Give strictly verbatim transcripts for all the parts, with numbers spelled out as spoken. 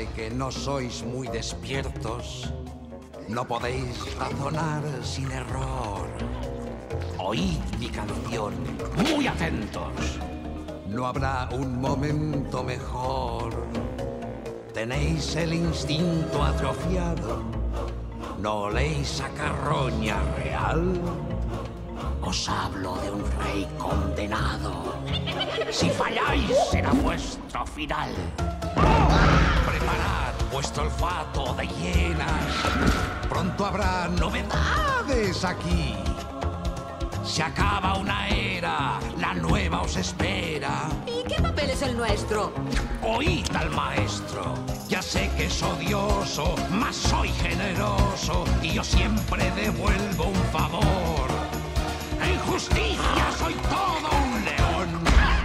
sé que no sois muy despiertos. No podéis razonar sin error. Oíd mi canción, muy atentos. No habrá un momento mejor. Tenéis el instinto atrofiado. ¿No oléis a carroña real? Os hablo de un rey condenado. Si falláis, será vuestro final. Preparad vuestro olfato de hienas. Pronto habrá novedades aquí. Se acaba una era, la nueva os espera. ¿Y qué papel es el nuestro? Oíd al maestro. Ya sé que es odioso, mas soy generoso y yo siempre devuelvo un favor. En justicia soy todo un león.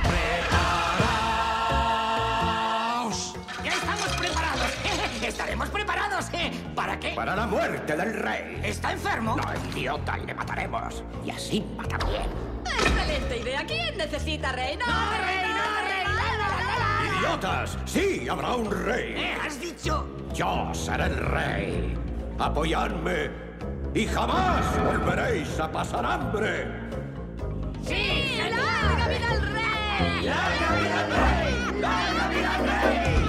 ¡Preparaos! ¡Ya estamos preparados! ¡Estaremos preparados! ¿Para qué? Para la muerte del rey. ¿Está enfermo? No, idiota, y le mataremos. Y así mata bien. ¡Excelente idea! ¿Quién necesita rey? ¡No, ¡No, rey, no, rey! ¡La, la, la, la! ¡Idiotas! ¡Sí, habrá un rey! ¿Eh? ¿Has dicho? Yo seré el rey. Apoyadme y jamás volveréis a pasar hambre. ¡Sí! ¡Larga vida al rey! ¡Larga vida al rey! ¡Larga vida al rey!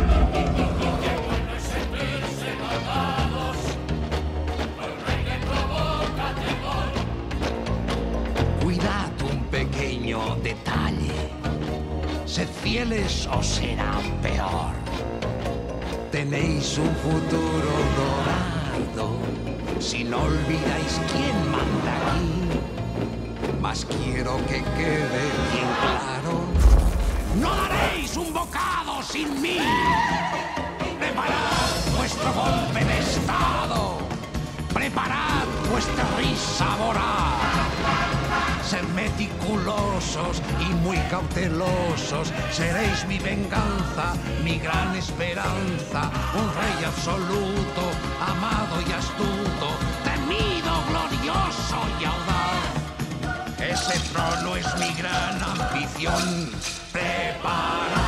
Cuidad un pequeño detalle. Sed fieles o será peor. Tenéis un futuro dorado. Si no olvidáis quién manda aquí. Mas quiero que quede bien claro. ¡No daréis un bocado sin mí! ¡Preparad vuestro golpe de estado! ¡Preparad vuestra risa voraz! Sed meticulosos y muy cautelosos. Seréis mi venganza, mi gran esperanza. Un rey absoluto, amado y astuto, temido, glorioso y audaz. Ese trono es mi gran ambición. Preparad.